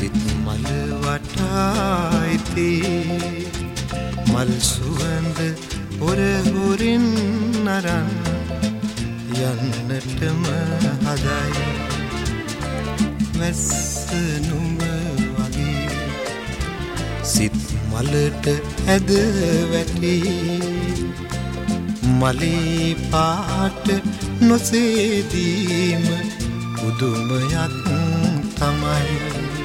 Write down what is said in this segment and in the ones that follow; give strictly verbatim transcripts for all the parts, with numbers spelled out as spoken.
සිත් මල වටායිති මල් සුවඳ හොර හොරින් අරන් යන්නටම හදයි වැස්ස නුඹ වගේ සිත් මලට ඇද වැටි මලේ පාට නොසේදීම පුදුමයක් තමයි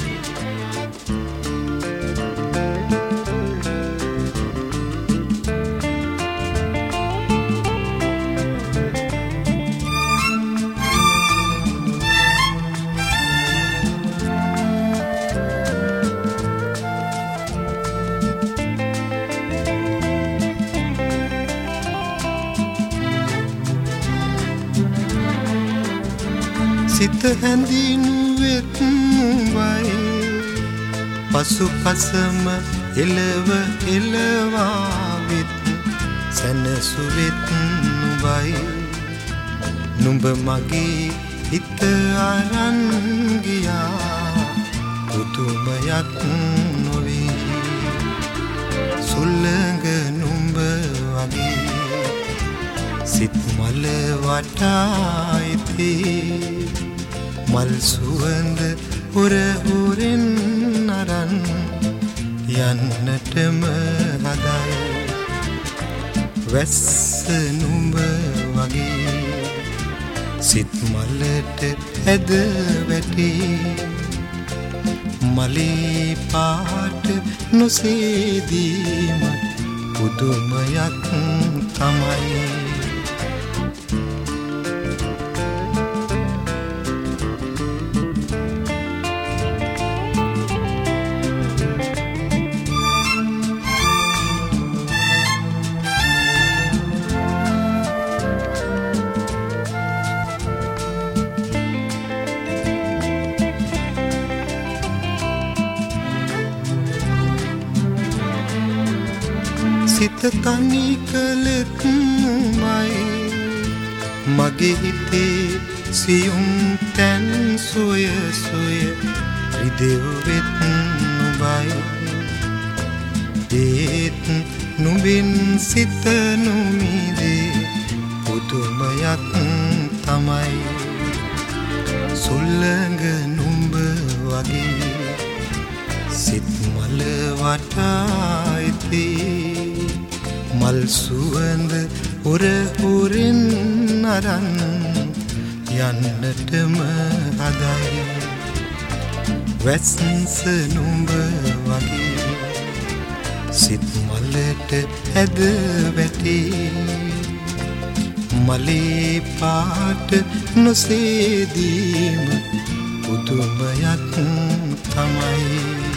සිත හැඳිනු වෙත්වයි පසු පසම එලව එලවාවිත් සැනසු වෙත්වයි නුඹ මගේ හිත අරන් ගියා පුදුමයක් නොවේ සුළඟ නුඹ වගේ සිත් මල වටායිති මල් සුවඳ හොර හොරෙන් අරන් යන්නටම හදයි වැස්ස නුඹ වගේ සිත් මලට ඇද වැටි මලේ පාට නොසේදීම පුදුමයක් තමයි සිත තනි කළෙත් මයි මගේ හිතේ සියුම් තැන් සොය සොය රිදෙව් වෙත් නුඹයි ඒත් නුඹින් සිත නොමිදේ පුදුමයක් තමයි සුළඟ නුඹ වගේ සිත් මල වටායිති මල් සුවඳ හොර හොරින් අරන් යන්නටම හදයි වැස්ස නුඹ වගේ සිත් මලට ඇද වැටි මලේ පාට නොසේදීම පුදුමයක් තමයි